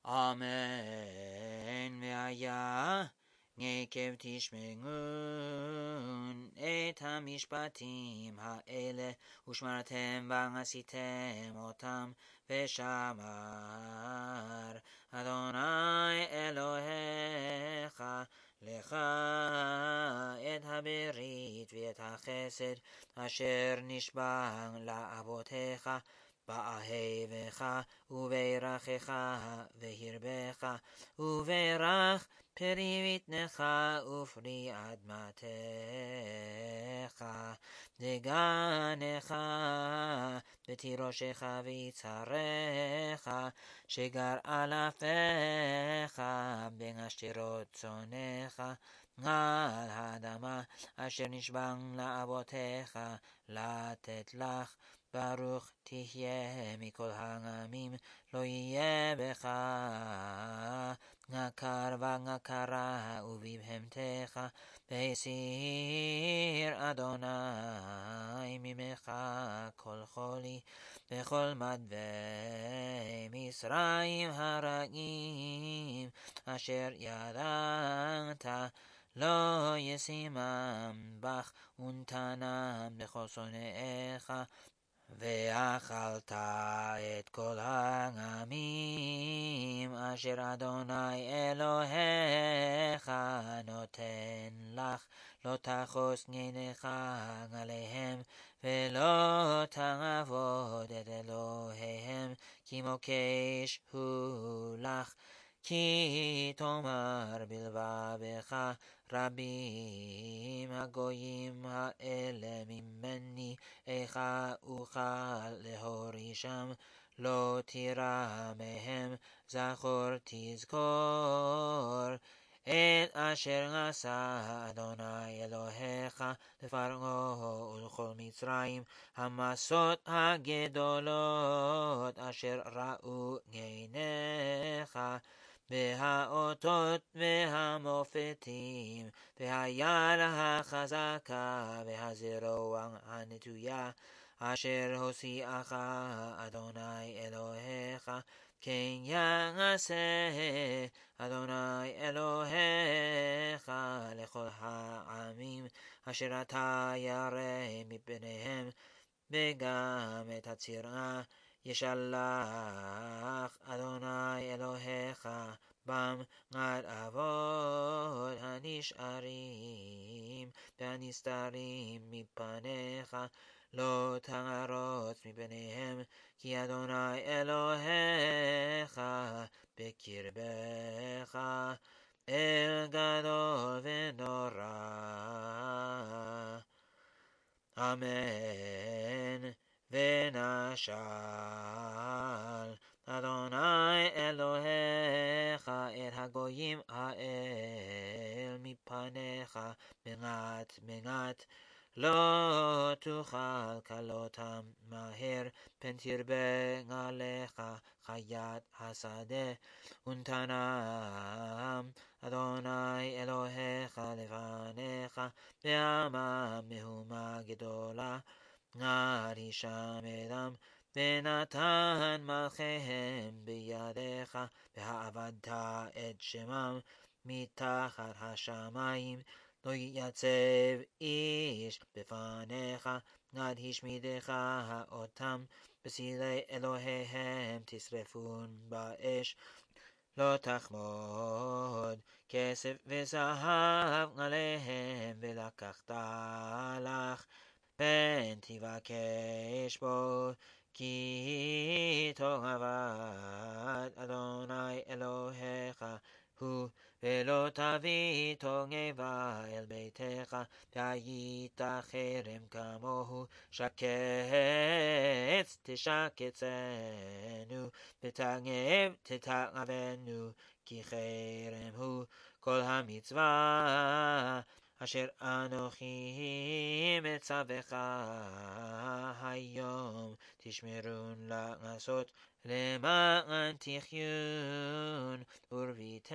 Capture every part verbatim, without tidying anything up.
אמן. והיה עקב תשמעון את המשפטים האלה ושמרתם ועשיתם אותם, ושמר אדוני אלוהיך לך את הברית ואת החסד אשר נשבע לאבותיך, באהבך וברכך והרבך, וברך פרי בטנך ופרי אדמתך, דגנך ותירושך ויצהרך, שגר על אפיך בין השתרות צונך, על האדמה אשר נשבע לאבותיך לתת לך. ברוך תהיה מכל העמים, לא יהיה בך נקר ונקרה ובבהמתך, והסיר אדוני ממך כל חולי, וכל מדווי מצרים הרעים אשר ידעת לא ישימם בך, ונתנם בכל שונאיך. ואכלת את כל העמים אשר אדוני אלוהיך נותן לך, לא תחוס עיניך עליהם, ולא תעבוד את אלוהיהם, כי מוקש הוא לך. כי תאמר בלבבך, רבים הגויים האלה ממני, איך אוכל להורישם, לא תירא מהם, זכור תזכור את אשר עשה אדוני אלוהיך לפרעה ולכל מצרים, המסות הגדולות אשר ראו עיניך, והאותות והמופתים, והיד החזקה והזרוע הנטויה, אשר הוציאך אדוני אלוהיך, כן יעשה אדוני אלוהיך לכל העמים אשר אתה ירא מפניהם, וגם את הצירה ישלח אדוני אלוהיך בם עד אבות הנשארים והנסתרים מפניך, לא תערוץ מפניהם, כי אדוני אלוהיך בקרבך, אל גדול ונורא. אמן. ונשל אדוני אלוהיך את הגויים האל מפניך מעט מעט, לא תוכל כלותם מהר, פן תרבה עליך חיית השדה, ונתנם אדוני אלוהיך לפניך, ועמם מהומה גדולה, נרישם אדם, ונתן מלכיהם בידיך, והעבדת את שמם מתחת השמיים, לא יצב איש בפניך, עד השמידך אותם, בסילי אלוהיהם תשרפון באש, לא תחמוד כסף וזהב עליהם, ולקחת לך, פן תבקש בו, כי תאהבת אדוני אלוהיך הוא, ולא תביא תועבה אל ביתך, והיית חרם כמוהו, שקץ תשקצנו, ותגב תתעבנו, כי חרם הוא. כל המצווה אשר אנוכי מצווך היום תשמרון לעשות, למען תחיון ורביתם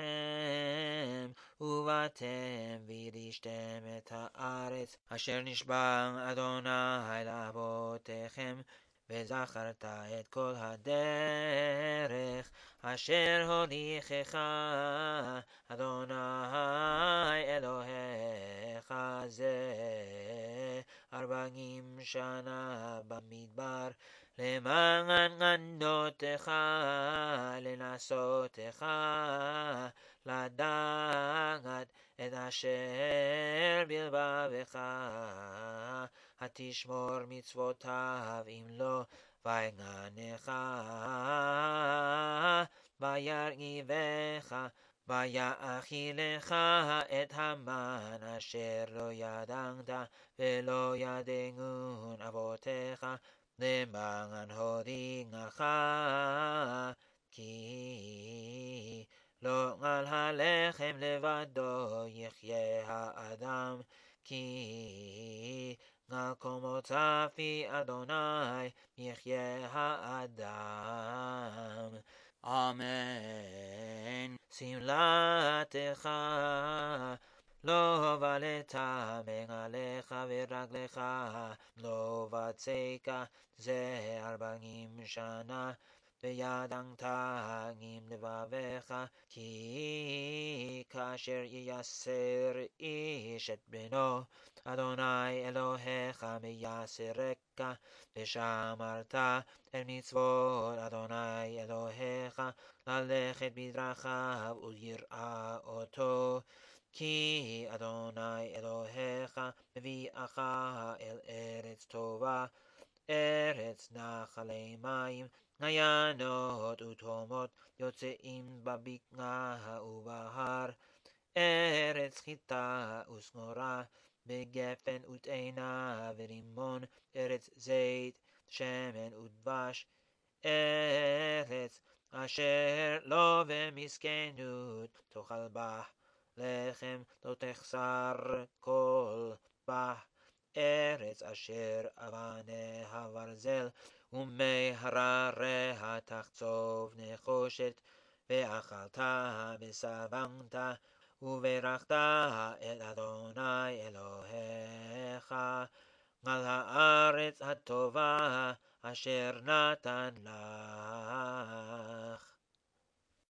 ובאתם וירשתם את הארץ אשר נשבע אדוני לאבותיכם, וזכרת את כל הדרך אשר הוליכך אדוני אלוהיך זה ארבעים שנה במדבר למען ענותך לנסותך לדעת את אשר בלבבך התשמור מצוותיו אם לא ויגנך וירעיבך ויאכילך את המן אשר לא ידעת ולא ידעון אבותיך למען הודיעך כי לא על הלחם לבדו יחיה האדם כי על כל מוצא פי אדוני יחיה האדם. אמן. שמלתך לא ולטמא עליך ורגלך לא בצקה זה ארבעים שנה וידעת עם לבבך כי כאשר ייסר איש את בנו אדוני אלוהיך מייסרך ושמרת את מצוות אדוני אלוהיך ללכת בדרכיו וליראה אותו כי אדוני אלוהיך מביאך אל ארץ טובה ארץ נחלי מים מעיינות ותהומות יוצאים בבקעה ובהר ארץ חיטה ושמורה בגפן ותאנה ורימון ארץ זית שמן ודבש ארץ אשר לא במסכנות תאכל בה לחם לא תחסר כל בה ארץ אשר אבניה ברזל ומי הרריה תחצוב נחושת ואכלת ושבעת וברכת את אדוני אלוהיך על הארץ הטובה אשר נתן לך